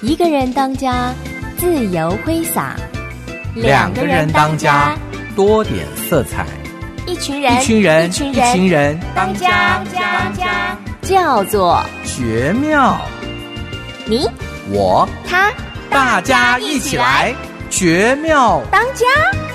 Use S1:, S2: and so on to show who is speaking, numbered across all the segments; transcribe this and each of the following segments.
S1: 一个人当家，自由挥洒；
S2: 两个人当家，多点色彩；
S1: 一群人
S2: 当家，
S1: 叫做
S2: 绝妙。
S1: 你
S2: 我
S1: 他
S2: 大家一起来绝妙
S1: 当家。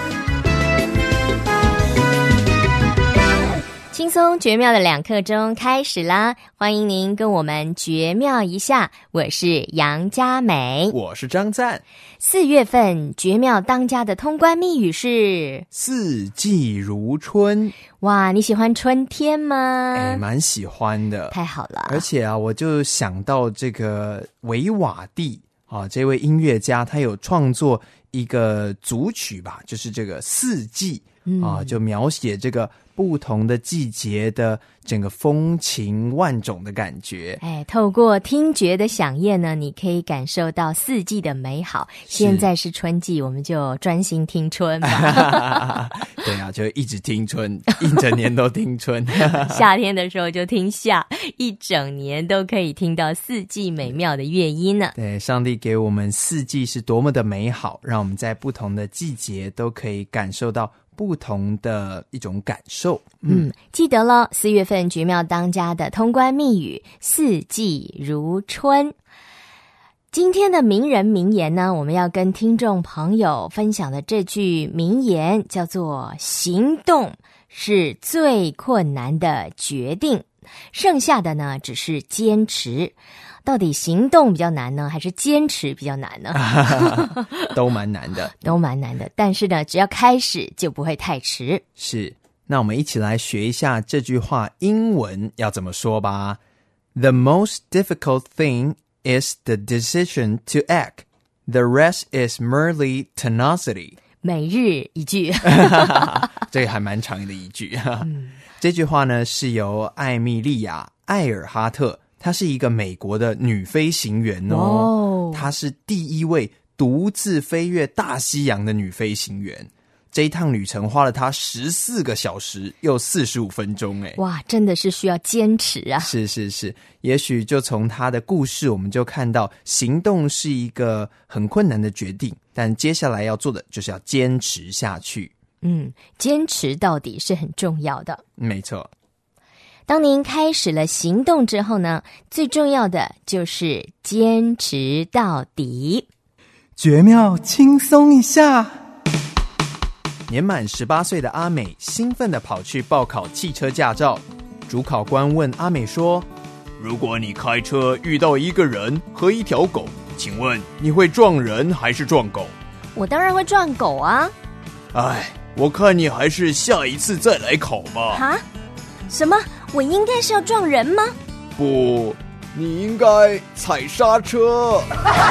S1: 轻松绝妙的2刻钟开始啦！欢迎您跟我们绝妙一下，我是杨佳美，
S2: 我是张赞。
S1: 4月份绝妙当家的通关密语是
S2: 四季如春。
S1: 哇，你喜欢春天吗？
S2: 蛮喜欢的，
S1: 太好了。
S2: 而且我就想到这个维瓦蒂这位音乐家，他有创作一个组曲吧，就是这个四季就描写这个不同的季节的整个风情万种的感觉。
S1: 透过听觉的响应呢，你可以感受到四季的美好。现在是春季，我们就专心听春吧。
S2: 对啊，就一直听春，一整年都听春。
S1: 夏天的时候就听夏，一整年都可以听到四季美妙的乐音呢。
S2: 对，上帝给我们四季是多么的美好，让我们在不同的季节都可以感受到不同的一种感受。
S1: 记得了，4月份绝妙当家的通关密语，四季如春。今天的名人名言呢，我们要跟听众朋友分享的这句名言叫做行动是最困难的决定，剩下的呢只是坚持。到底行动比较难呢，还是坚持比较难呢？
S2: 都蛮难的，
S1: 都蛮难的。但是呢，只要开始就不会太迟。
S2: 是，那我们一起来学一下这句话英文要怎么说吧。The most difficult thing is the decision to act. The rest is merely tenacity.
S1: 每日一句。
S2: 这个还蛮长的一句。这句话呢是由艾米莉亚·艾尔哈特，她是一个美国的女飞行员她是第一位独自飞越大西洋的女飞行员。这一趟旅程花了她14个小时又45分钟。
S1: 哇，真的是需要坚持啊。
S2: 是，也许就从她的故事我们就看到，行动是一个很困难的决定，但接下来要做的就是要坚持下去。
S1: 坚持到底是很重要的。
S2: 没错。
S1: 当您开始了行动之后呢，最重要的就是坚持到底。
S2: 绝妙轻松一下。年满18岁的阿美兴奋地跑去报考汽车驾照。主考官问阿美说，如果你开车遇到一个人和一条狗，请问你会撞人还是撞狗？
S1: 我当然会撞狗啊。
S2: 我看你还是下一次再来考吧。
S1: 哈？什么？我应该是要撞人吗？
S2: 不，你应该踩刹车。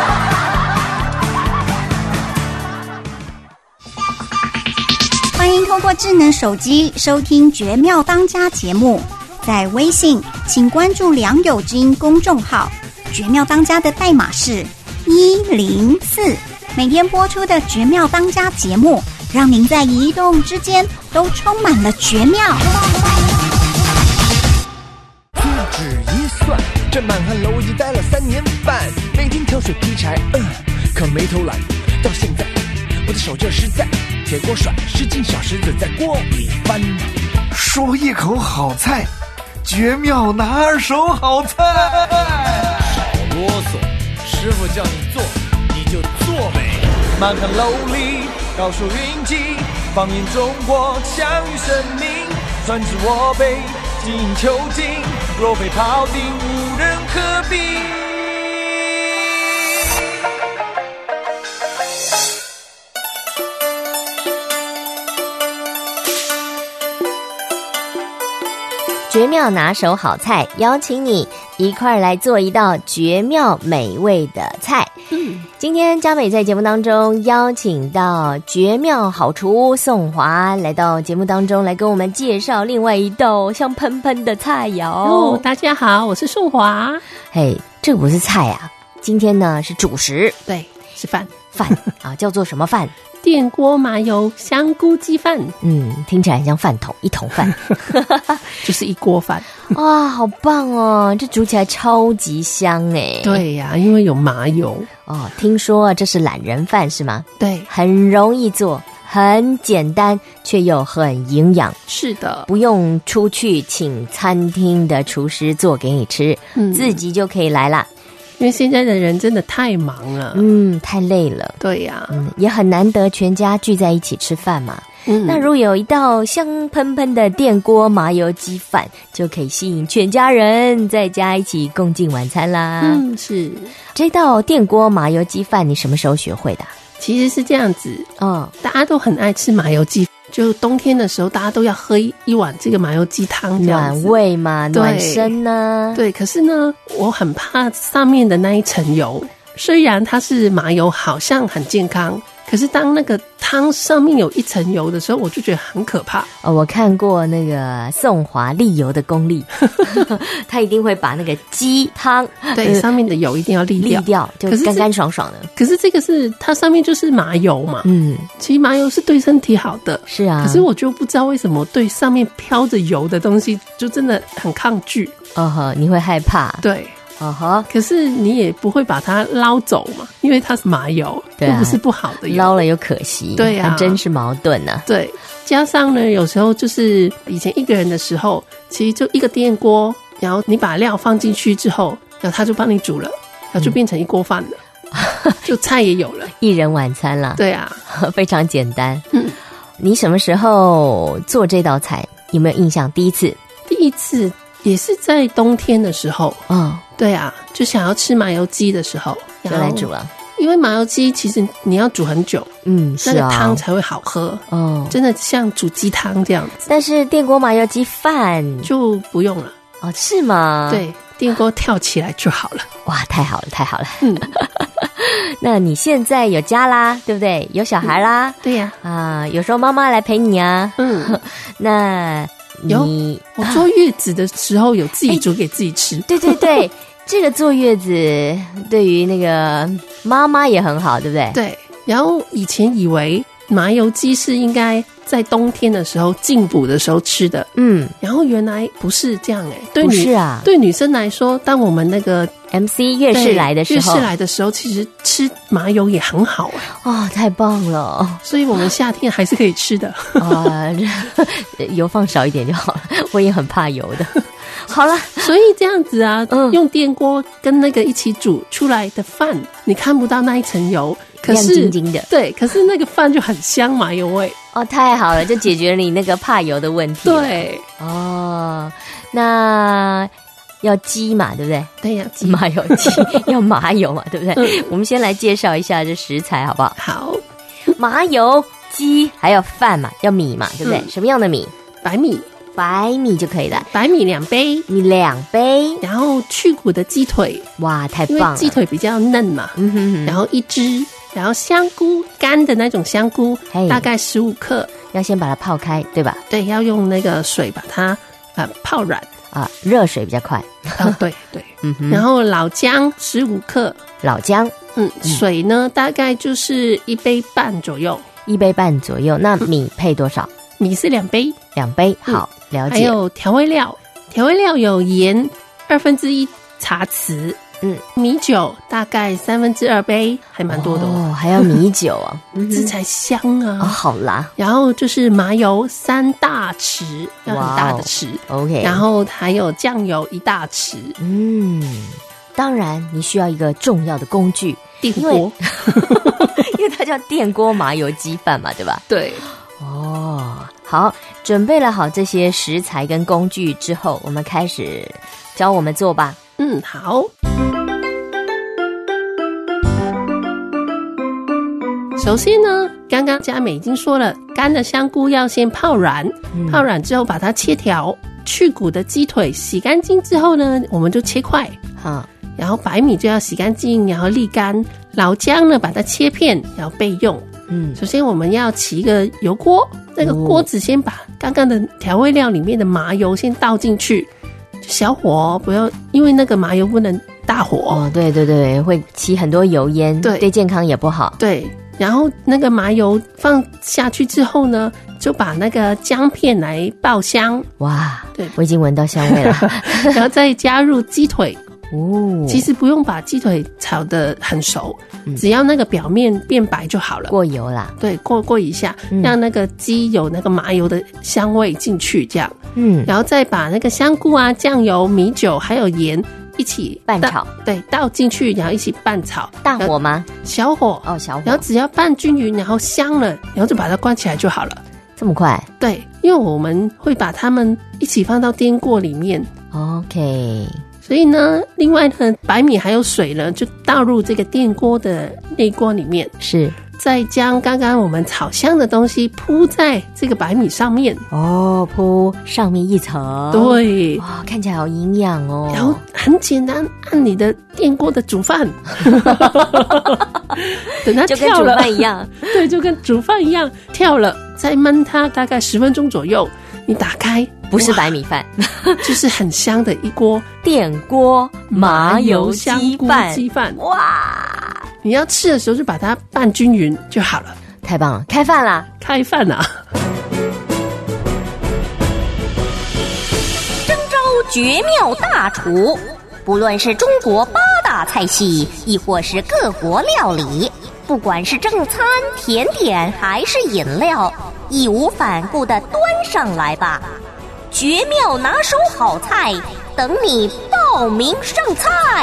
S3: 欢迎通过智能手机收听绝妙当家节目，在微信请关注良友之音公众号，绝妙当家的代码是104。每天播出的绝妙当家节目，让您在移动之间都充满了绝妙。
S4: 屈指一算，这满汉楼已经待了3年半，每天挑水劈柴，可没偷懒。到现在，我的手劲实在，铁锅甩10斤小石子在锅里翻。
S5: 说一口好菜，绝妙拿2手好菜。
S4: 少啰嗦，师傅叫你做，你就做呗。满汉楼里高手云集，放眼中国享誉盛名，专治我辈精益求精，若非庖丁无人可比。
S1: 绝妙拿手好菜，邀请你一块儿来做一道绝妙美味的菜。今天佳美在节目当中邀请到绝妙好厨宋华来到节目当中，来跟我们介绍另外一道香喷喷的菜肴。
S6: 大家好，我是宋华。
S1: 这个不是菜啊，今天呢是主食。
S6: 对，是饭。
S1: 饭啊，叫做什么饭？
S6: 电锅麻油香菇鸡饭。
S1: 听起来很像饭桶，一桶饭，
S6: 就是一锅饭。
S1: 哇，好棒哦！这煮起来超级香哎。
S6: 对呀，因为有麻油
S1: 哦。听说这是懒人饭是吗？
S6: 对，
S1: 很容易做，很简单，却又很营养。
S6: 是的，
S1: 不用出去请餐厅的厨师做给你吃，自己就可以来啦。
S6: 因为现在的人真的太忙了，
S1: 太累了。
S6: 对呀，
S1: 也很难得全家聚在一起吃饭嘛。那如果有一道香喷喷的电锅麻油鸡饭，就可以吸引全家人在家一起共进晚餐啦。
S6: 是。
S1: 这道电锅麻油鸡饭你什么时候学会的？
S6: 其实是这样子，大家都很爱吃麻油鸡，就冬天的时候大家都要喝一碗这个麻油鸡汤，这样子
S1: 暖胃嘛，暖身呢。
S6: 对，可是呢，我很怕上面的那一层油，虽然它是麻油，好像很健康，可是当那个汤上面有一层油的时候，我就觉得很可怕。
S1: 我看过那个宋华沥油的功力，他一定会把那个鸡汤
S6: 对上面的油一定要沥掉，
S1: 就干干爽爽的。
S6: 可是这个是它上面就是麻油嘛，其实麻油是对身体好的，
S1: 是啊。
S6: 可是我就不知道为什么对上面飘着油的东西就真的很抗拒。
S1: 你会害怕。
S6: 对。可是你也不会把它捞走嘛，因为它是麻油，又不是不好的油，
S1: 捞了又可惜。
S6: 对呀，
S1: 真是矛盾啊。
S6: 对，加上呢，有时候就是以前一个人的时候，其实就一个电锅，然后你把料放进去之后，然后它就帮你煮了，然后就变成一锅饭了，就菜也有了，
S1: 一人晚餐了。
S6: 对啊，
S1: 非常简单。你什么时候做这道菜？有没有印象？第一次也是在冬天的时候。对啊，就想要吃麻油鸡的时候就来煮了。
S6: 因为麻油鸡其实你要煮很久，
S1: 是啊，
S6: 那个汤才会好喝。真的像煮鸡汤这样子。
S1: 但是电锅麻油鸡饭
S6: 就不用了。
S1: 是吗？
S6: 对，电锅跳起来就好了。
S1: 哇，太好了。那你现在有家啦，对不对？有小孩啦。
S6: 对呀。
S1: 有时候妈妈来陪你啊。那
S6: 我坐月子的时候有自己煮给自己吃。
S1: 对。这个坐月子对于那个妈妈也很好，对不对？
S6: 对。然后以前以为麻油鸡是应该在冬天的时候进补的时候吃的，然后原来不是这样
S1: 不是啊。
S6: 对女生来说，当我们那个
S1: MC 月事来的时
S6: 候，其实吃麻油也很好
S1: 太棒了。
S6: 所以我们夏天还是可以吃的。
S1: 油放少一点就好了，我也很怕油的。好了，
S6: 所以这样子啊，用电锅跟那个一起煮出来的饭，你看不到那一层油，可是
S1: 亮晶晶的。
S6: 对，可是那个饭就很香，麻油味。
S1: 太好了，就解决了你那个怕油的问题。
S6: 对。
S1: 那要鸡嘛，对不对？
S6: 对呀，
S1: 麻油鸡要麻油嘛，对不对？我们先来介绍一下这食材好不好？
S6: 好，
S1: 麻油鸡还有饭嘛，要米嘛，对不对？什么样的米？白米就可以了。
S6: 白米2杯，
S1: 米2杯，
S6: 然后去骨的鸡腿。
S1: 哇，太棒了！
S6: 因为鸡腿比较嫩嘛。然后1只，然后香菇，干的那种香菇，大概15克。
S1: 要先把它泡开，对吧？
S6: 对，要用那个水把它泡软。
S1: 热水比较快。
S6: 对。然后老姜15克。
S1: 老姜。
S6: 水呢大概就是1杯半左右。
S1: 1杯半左右。那米配多少？
S6: 米是2杯。
S1: 2杯，好，了解。
S6: 还有调味料有盐1/2茶匙。米酒大概2/3杯，还蛮多的
S1: 还要米酒啊。
S6: 这才香啊。
S1: 好啦。
S6: 然后就是麻油3大匙，要很大的匙。
S1: OK。
S6: 然后还有酱油1大匙。
S1: 当然你需要一个重要的工具，
S6: 电锅。
S1: 因为它叫电锅麻油鸡饭嘛，对吧？
S6: 对。
S1: 好，准备了好这些食材跟工具之后，我们开始教我们做吧。
S6: 好。首先呢，刚刚佳美已经说了，干的香菇要先泡软，泡软之后把它切条，去骨的鸡腿洗干净之后呢，我们就切块。然后白米就要洗干净，然后沥干。老姜呢，把它切片，然后备用。首先我们要起一个油锅，那个锅子先把刚刚的调味料里面的麻油先倒进去，小火不要，因为那个麻油不能大火。
S1: 哦，对对对，会起很多油烟，对健康也不好。
S6: 对，然后那个麻油放下去之后呢，就把那个姜片来爆香。
S1: 哇，
S6: 对，
S1: 我已经闻到香味了。
S6: 然后再加入鸡腿。
S1: 哦，
S6: 其实不用把鸡腿炒得很熟，只要那个表面变白就好了。
S1: 过油啦，
S6: 对，过一下，让那个鸡有那个麻油的香味进去，这样。然后再把那个香菇啊、酱油、米酒还有盐一起
S1: 拌炒，
S6: 对，倒进去，然后一起拌炒。
S1: 大火吗？
S6: 小火
S1: 哦，小火。
S6: 然后只要拌均匀，然后香了，然后就把它关起来就好了。
S1: 这么快？
S6: 对，因为我们会把它们一起放到电锅里面。
S1: OK。
S6: 所以呢，另外呢，白米还有水呢，就倒入这个电锅的内锅里面，
S1: 是
S6: 再将刚刚我们炒香的东西铺在这个白米上面。
S1: 哦，铺上面一层。
S6: 对，
S1: 哇，看起来好营养哦。
S6: 然后很简单，按你的电锅的煮饭，等它跳了，
S1: 就跟煮饭一样。
S6: 对，就跟煮饭一样，跳了，再焖它大概10分钟左右。你打开，
S1: 不是白米饭，
S6: 就是很香的一锅
S1: 电锅麻油鸡
S6: 饭。
S1: 哇！
S6: 你要吃的时候就把它拌均匀就好了。
S1: 太棒了，开饭啦！
S6: 开饭啦！
S7: 征召绝妙大厨，不论是中国8大菜系，亦或是各国料理，不管是正餐、甜点还是饮料，义无反顾地端上来吧！绝妙拿手好菜，等你报名上菜。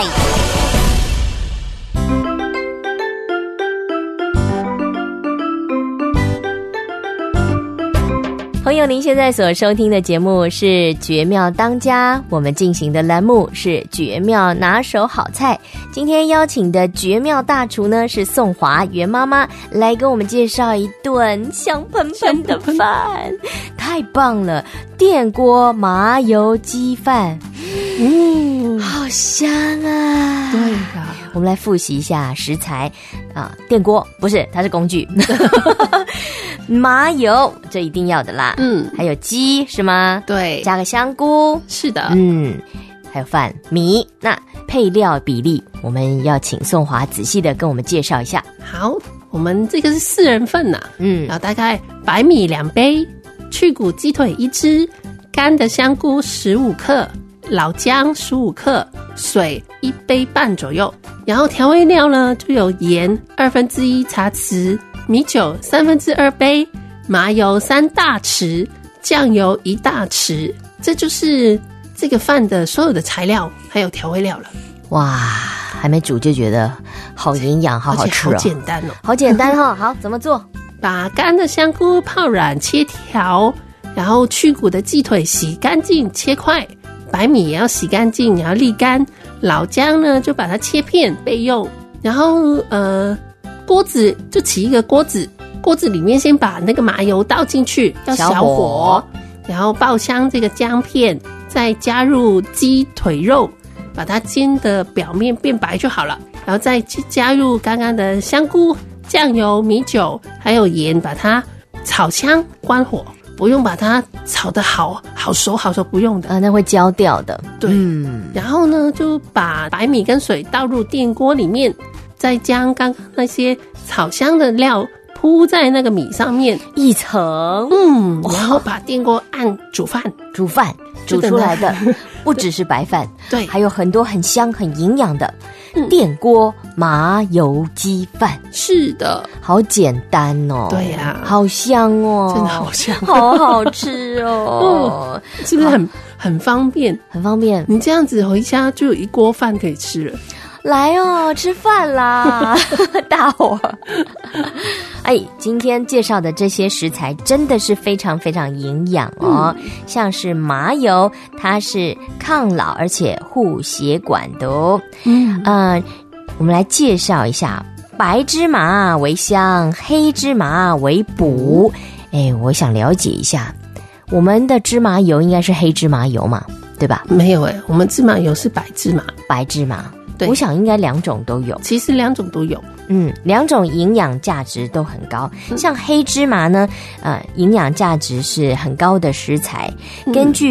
S1: 朋友，您现在所收听的节目是《绝妙当家》，我们进行的栏目是《绝妙拿手好菜》。今天邀请的绝妙大厨呢是宋华袁妈妈，来给我们介绍一顿香喷喷的饭，太棒了！电锅麻油鸡饭，好香啊！
S6: 对呀，
S1: 我们来复习一下食材啊，电锅不是，它是工具。麻油这一定要的啦，还有鸡是吗？
S6: 对，
S1: 加个香菇，
S6: 是的，
S1: 还有饭米。那配料比例，我们要请宋华仔细的跟我们介绍一下。
S6: 好，我们这个是4人份呐，然后大概白米2杯，去骨鸡腿1只，干的香菇15克，老姜15克，水1杯半左右。然后调味料呢，就有盐1/2茶匙，米酒2/3杯，麻油3大匙，酱油1大匙。这就是这个饭的所有的材料还有调味料了。
S1: 哇，还没煮就觉得好营养，好好吃哦，
S6: 而且好简单哦，
S1: 好简单哦。好，怎么做？
S6: 把干的香菇泡软切条，然后去骨的鸡腿洗干净切块，白米也要洗干净，然后沥干。老姜呢就把它切片备用。然后锅子就起一个锅子，锅子里面先把那个麻油倒进去，要小火，然后爆香这个姜片，再加入鸡腿肉，把它煎的表面变白就好了。然后再加入刚刚的香菇、酱油、米酒还有盐，把它炒香，关火。不用把它炒得好熟，不用的，
S1: 那会焦掉的。
S6: 对，然后呢，就把白米跟水倒入电锅里面，再将刚刚那些炒香的料铺在那个米上面
S1: 一层，
S6: 然后把电锅按煮饭
S1: 煮出来的不只是白饭，
S6: 对，
S1: 还有很多很香很营养的电锅麻油鸡饭。
S6: 是的，
S1: 好简单哦，
S6: 对呀，
S1: 好香哦，
S6: 真的好香，
S1: 好好吃哦，
S6: 是不是很方便？
S1: 很方便，
S6: 你这样子回家就有一锅饭可以吃了。
S1: 来哦，吃饭啦！大伙哎，今天介绍的这些食材真的是非常非常营养哦，像是麻油，它是抗老而且护血管的哦。我们来介绍一下，白芝麻为香，黑芝麻为补。我想了解一下，我们的芝麻油应该是黑芝麻油嘛，对吧？
S6: 没有我们芝麻油是白芝麻。对，
S1: 我想应该2种都有。
S6: 其实2种都有
S1: ，2种营养价值都很高。像黑芝麻呢，营养价值是很高的食材。根据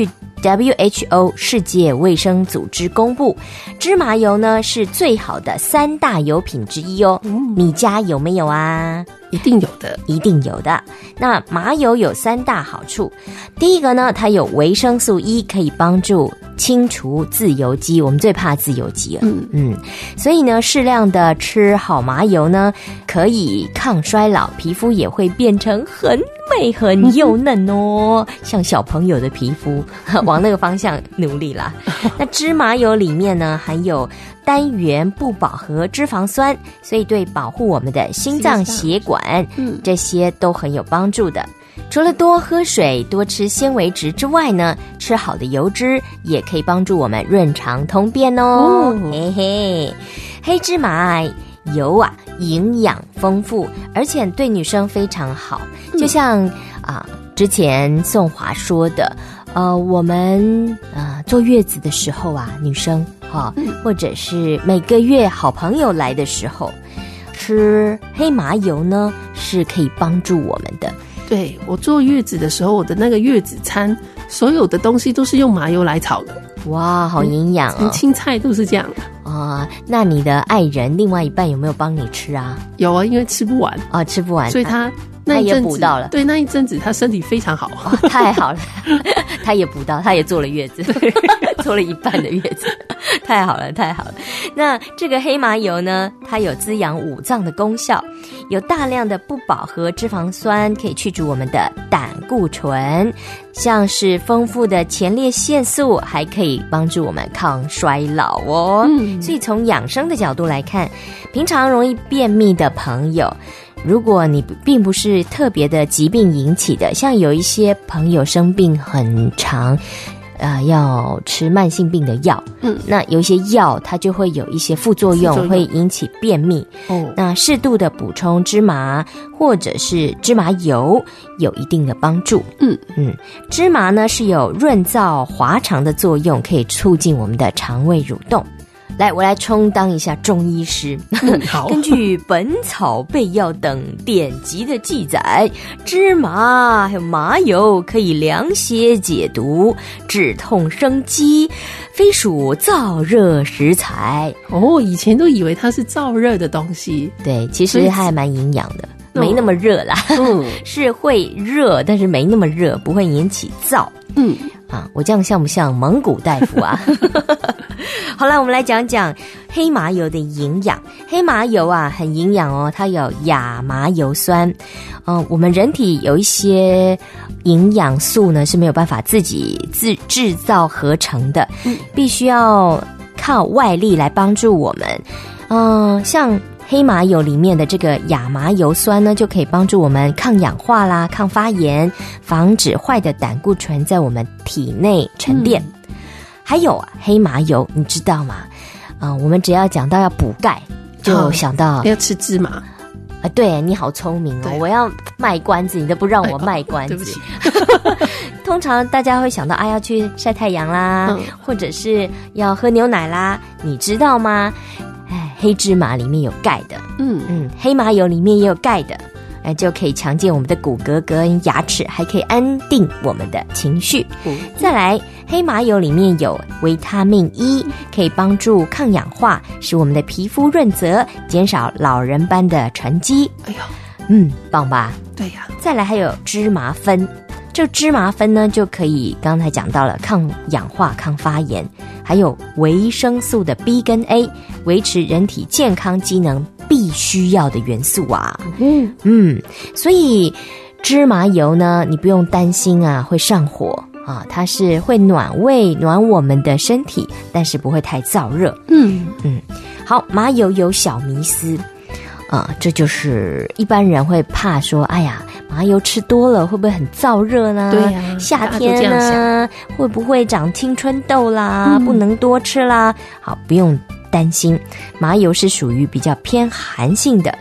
S1: WHO 世界卫生组织公布，芝麻油呢是最好的3大油品之一哦。你家有没有啊？
S6: 一定有的，
S1: 一定有的。那麻油有3大好处，第一个呢，它有维生素 E， 可以帮助清除自由基，我们最怕自由基了。所以呢，适量的吃好麻油呢，可以抗衰老，皮肤也会变成很美很幼嫩哦，像小朋友的皮肤，往那个方向努力啦。那芝麻油里面呢，含有单元不饱和脂肪酸，所以对保护我们的心脏血管，这些都很有帮助的。除了多喝水、多吃纤维质之外呢，吃好的油脂也可以帮助我们润肠通便哦。嘿嘿，黑芝麻油啊，营养丰富，而且对女生非常好。就像之前宋华说的，我们坐月子的时候啊，女生或者是每个月好朋友来的时候，吃黑麻油呢是可以帮助我们的。
S6: 对，我坐月子的时候，我的那个月子餐所有的东西都是用麻油来炒的。
S1: 哇，好营养哦！
S6: 青菜都是这样
S1: 那你的爱人另外一半有没有帮你吃啊？
S6: 有啊，因为吃不完
S1: 吃不完，
S6: 所以他那一阵子
S1: 也补到了。
S6: 对，那一阵子他身体非常好。
S1: 太好了，他也补到，他也坐了月子，坐了一半的月子，太好了，太好了。那这个黑麻油呢，它有滋养五脏的功效，有大量的不饱和脂肪酸，可以去除我们的胆固醇，像是丰富的前列腺素，还可以帮助我们抗衰老哦。所以从养生的角度来看，平常容易便秘的朋友，如果你并不是特别的疾病引起的，像有一些朋友生病很长，要吃慢性病的药，那有一些药它就会有一些副作用，会引起便秘。那适度的补充芝麻或者是芝麻油有一定的帮助。芝麻呢是有润燥滑肠的作用，可以促进我们的肠胃蠕动。来，我来充当一下中医师。
S6: 好，
S1: 根据《本草备药》等典籍的记载，芝麻还有麻油可以凉血解毒、止痛生肌，非属燥热食材。
S6: 以前都以为它是燥热的东西。
S1: 对，其实它还蛮营养的，没那么热啦。是会热，但是没那么热，不会引起燥。我这样像不像蒙古大夫啊？好了，我们来讲讲黑麻油的营养。黑麻油啊，很营养哦，它有亚麻油酸。我们人体有一些营养素呢是没有办法自己制造合成的，必须要靠外力来帮助我们。像黑麻油里面的这个亚麻油酸呢，就可以帮助我们抗氧化啦、抗发炎，防止坏的胆固醇在我们体内沉淀。还有黑麻油，你知道吗？我们只要讲到要补钙，就想到
S6: 要吃芝麻。
S1: 对，你好聪明哦！我要卖关子，你都不让我卖关子。对不起。通常大家会想到要去晒太阳啦，或者是要喝牛奶啦，你知道吗？黑芝麻里面有钙的，黑麻油里面也有钙的，就可以强健我们的骨骼跟牙齿，还可以安定我们的情绪。再来，黑麻油里面有维他命 E， 可以帮助抗氧化，使我们的皮肤润泽，减少老人斑的沉积。棒吧？
S6: 对呀。
S1: 再来还有芝麻酚，这芝麻酚呢就可以刚才讲到了抗氧化、抗发炎，还有维生素的 B 跟 A， 维持人体健康机能必须要的元素啊。所以芝麻油呢，你不用担心会上火它是会暖胃暖我们的身体，但是不会太燥热。好，麻油有小迷思这就是一般人会怕说，哎呀，麻油吃多了会不会很燥热呢？
S6: 对呀，
S1: 夏天呢会不会长青春痘啦？不能多吃啦。好，不用担心，麻油是属于比较偏寒性的。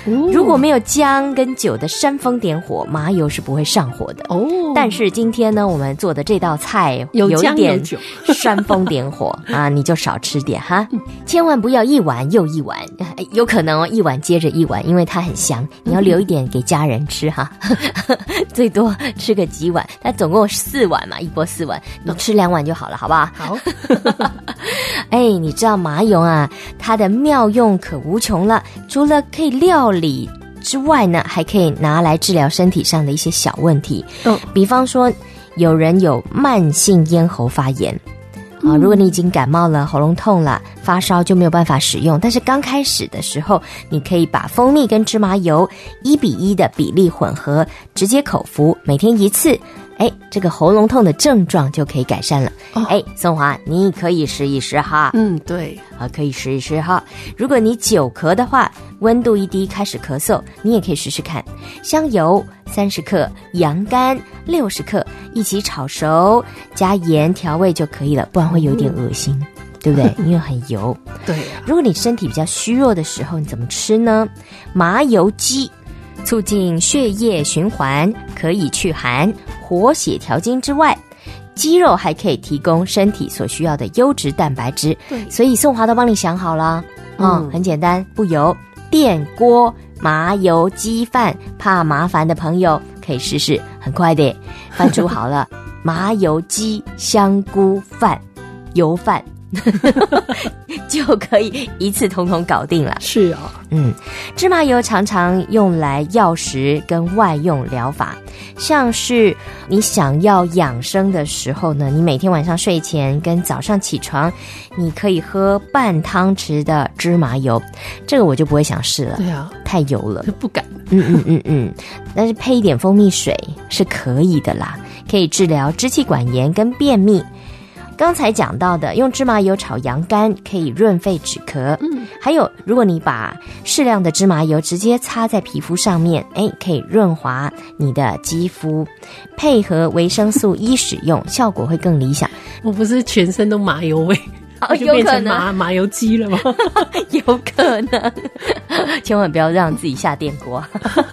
S1: 如果没有姜跟酒的煽风点火，麻油是不会上火的哦。但是今天呢，我们做的这道菜有一点煽风点火啊，你就少吃点哈，千万不要一碗又一碗，有可能一碗接着一碗，因为它很香，你要留一点给家人吃哈，最多吃个几碗，它总共4碗嘛，一波4碗，你吃2碗就好了，好不好？
S6: 好。
S1: 你知道麻油啊，它的妙用可无穷了，除了可以料理之外呢，还可以拿来治疗身体上的一些小问题。比方说有人有慢性咽喉发炎如果你已经感冒了，喉咙痛了，发烧就没有办法使用，但是刚开始的时候，你可以把蜂蜜跟芝麻油1:1的比例混合，直接口服，每天1次，这个喉咙痛的症状就可以改善了。松华，你可以试一试哈。
S6: 对，
S1: 可以试一试哈。如果你久咳的话，温度一低开始咳嗽，你也可以试试看。香油30克，羊肝60克，一起炒熟，加盐调味就可以了，不然会有点恶心。对不对？因为很油。
S6: 对。
S1: 如果你身体比较虚弱的时候，你怎么吃呢？麻油鸡促进血液循环，可以祛寒、活血调经之外，鸡肉还可以提供身体所需要的优质蛋白质。
S6: 对，
S1: 所以宋华都帮你想好了。很简单，不油，电锅麻油鸡饭，怕麻烦的朋友可以试试，很快的，饭煮好了，麻油鸡香菇饭，油饭。就可以一次统统搞定了。
S6: 是啊，
S1: 芝麻油常常用来药食跟外用疗法，像是你想要养生的时候呢，你每天晚上睡前跟早上起床，你可以喝半汤匙的芝麻油，这个我就不会想试了。
S6: 对啊，
S1: 太油了，
S6: 不敢。
S1: 但是配一点蜂蜜水是可以的啦，可以治疗支气管炎跟便秘。刚才讲到的用芝麻油炒羊肝可以润肺止咳，还有如果你把适量的芝麻油直接擦在皮肤上面，可以润滑你的肌肤，配合维生素 E 使用，效果会更理想。
S6: 我不是全身都麻油味，就变成麻油鸡了吗？
S1: 有可能，千万不要让自己下电锅。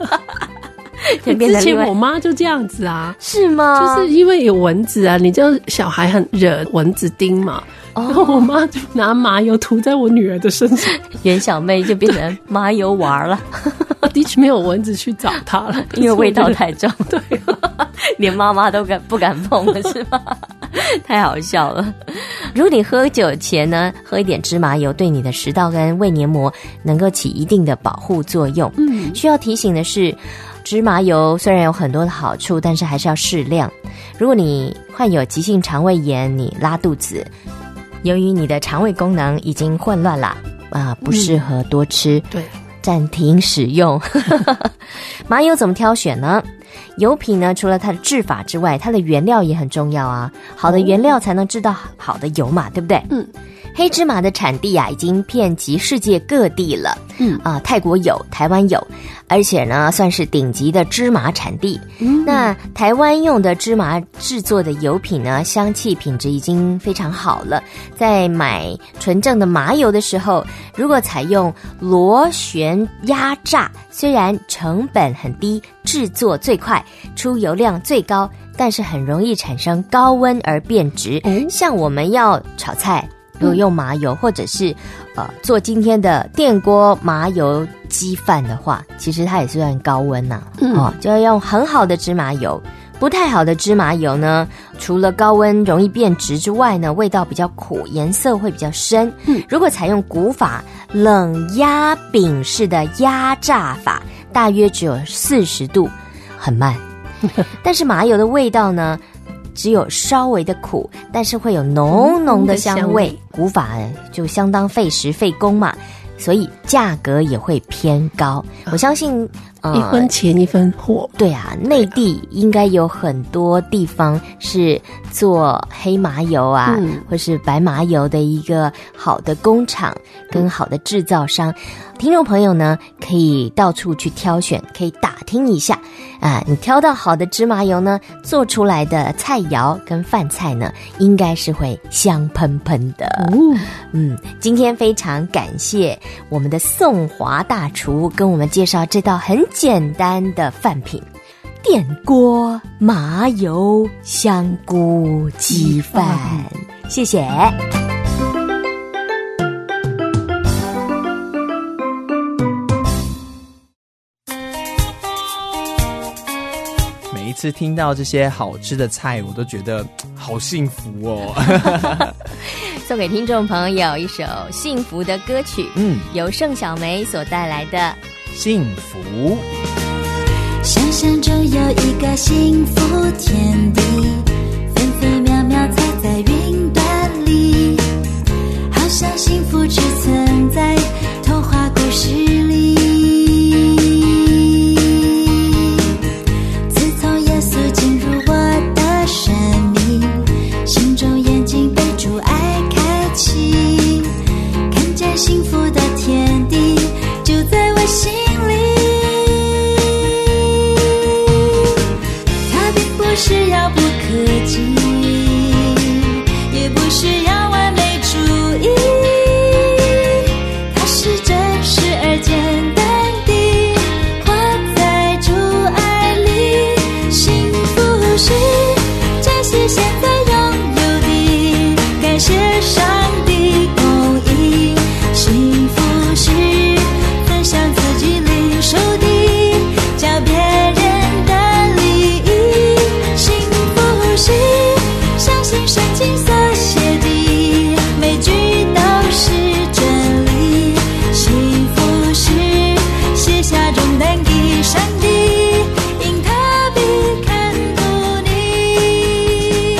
S6: 之前我妈就这样子啊。
S1: 是吗？
S6: 就是因为有蚊子啊，你知道小孩很惹蚊子叮嘛，然后我妈就拿麻油涂在我女儿的身上，
S1: 袁小妹就变成麻油娃了。
S6: 的确没有蚊子去找她了，
S1: 因为味道太重。
S6: 对，
S1: 连妈妈都不敢碰了，是吗？太好笑了。如果你喝酒前呢，喝一点芝麻油，对你的食道跟胃黏膜能够起一定的保护作用。需要提醒的是，芝麻油虽然有很多的好处，但是还是要适量。如果你患有急性肠胃炎，你拉肚子，由于你的肠胃功能已经混乱了不适合多吃。
S6: 对，
S1: 暂停使用。麻油怎么挑选呢？油品呢，除了它的制法之外，它的原料也很重要啊。好的原料才能制造好的油嘛，对不对？黑芝麻的产地已经遍及世界各地了。泰国有，台湾有，而且呢，算是顶级的芝麻产地。那台湾用的芝麻制作的油品呢，香气品质已经非常好了。在买纯正的麻油的时候，如果采用螺旋压榨，虽然成本很低，制作最快，出油量最高，但是很容易产生高温而变质。像我们要炒菜，如果用麻油，或者是做今天的电锅麻油鸡饭的话，其实它也算高温呐。就要用很好的芝麻油。不太好的芝麻油呢，除了高温容易变质之外呢，味道比较苦，颜色会比较深。如果采用古法冷压饼式的压榨法，大约只有40度，很慢。但是麻油的味道呢，只有稍微的苦，但是会有浓浓的香味。古法就相当费时费工嘛，所以价格也会偏高。我相信
S6: 一分钱一分货。
S1: 对啊，内地应该有很多地方是做黑麻油啊，或是白麻油的一个好的工厂跟好的制造商。听众朋友呢，可以到处去挑选，可以打听一下啊，你挑到好的芝麻油呢，做出来的菜肴跟饭菜呢，应该是会香喷喷的。今天非常感谢我们的宋华大厨跟我们介绍这道很简单的饭品——电锅麻油香菇鸡饭。谢谢。
S2: 每一次听到这些好吃的菜，我都觉得好幸福哦。
S1: 送给听众朋友一首幸福的歌曲，由盛小梅所带来的《
S2: 幸福》。
S8: 想象中有一个幸福天地，分分秒秒踩在云端里，好像幸福只存在童话故事里。自从耶稣进入我的生命，心中眼睛被主爱开启，看见幸福的天地就在我心里。不是遥不可及，也不是要完美主义，它是真实而简单地活在主爱里。幸福是珍惜现在拥有的，感谢上帝供应。幸福是分享自己领受的，叫别人相信圣经所写的每句都是真理。幸福是卸下重担给上帝，因他必看顾你。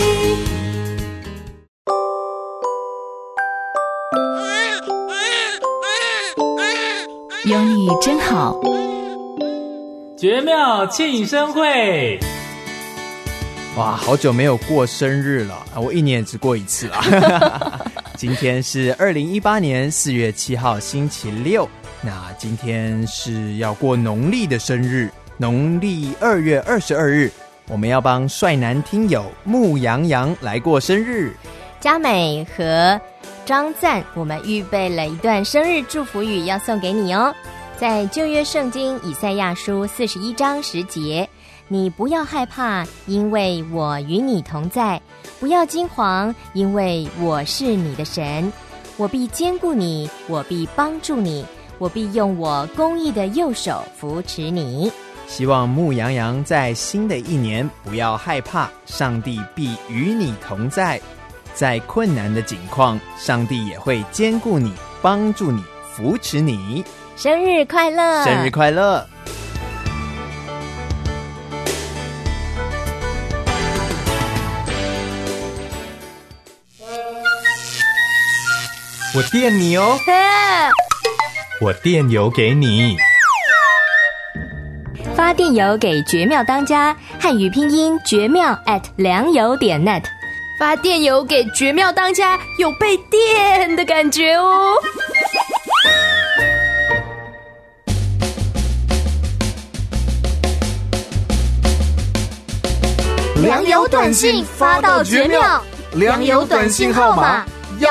S9: 有你真好。
S10: 绝妙庆生会。
S2: 哇，好久没有过生日了，我一年只过一次啦。今天是2018年4月7号星期六，那今天是要过农历的生日，农历2月22日，我们要帮帅男听友牧羊羊来过生日。
S1: 佳美和张赞，我们预备了一段生日祝福语要送给你哦。在旧约圣经以赛亚书41章10节，你不要害怕，因为我与你同在；不要惊惶，因为我是你的神。我必坚固你，我必帮助你，我必用我公义的右手扶持你。
S2: 希望牧羊羊在新的一年不要害怕，上帝必与你同在。在困难的境况，上帝也会坚固你，帮助你，扶持你。
S1: 生日快乐！
S2: 生日快乐！
S4: 我电你哦，我电邮给你。
S1: 发电邮给绝妙当家，汉语拼音绝妙良友.net。
S9: 发电邮给绝妙当家，有被电的感觉哦。
S5: 良友短信发到绝妙，良友短信号码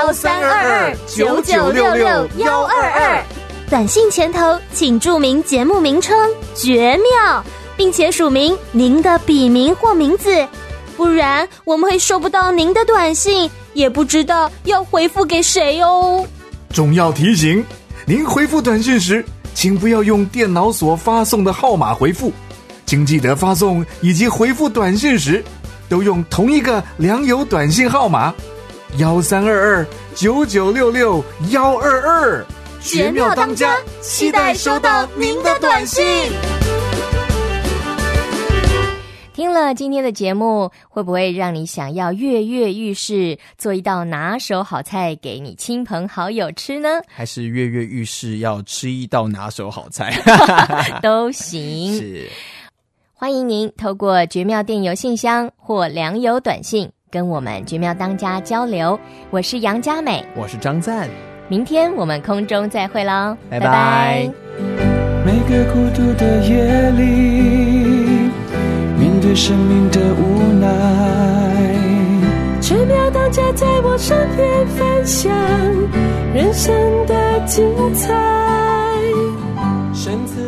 S5: 132299666122。
S11: 短信前头请注明节目名称绝妙，并且署明您的笔名或名字，不然我们会收不到您的短信，也不知道要回复给谁哦。
S5: 重要提醒，您回复短信时，请不要用电脑所发送的号码回复，请记得发送以及回复短信时都用同一个良友短信号码132299666122。
S11: 绝妙当家，期待收到您的短信。
S1: 听了今天的节目，会不会让你想要跃跃欲试，做一道拿手好菜给你亲朋好友吃呢？
S2: 还是跃跃欲试要吃一道拿手好菜
S1: 都行。
S2: 是，
S1: 欢迎您透过绝妙电邮信箱或良友短信跟我们绝妙当家交流。我是杨佳美，
S2: 我是张赞，
S1: 明天我们空中再会咯，
S2: 拜拜。
S4: 每个孤独的夜里，面对生命的无奈，
S6: 绝妙当家在我身边分享人生的精彩。
S4: 神赐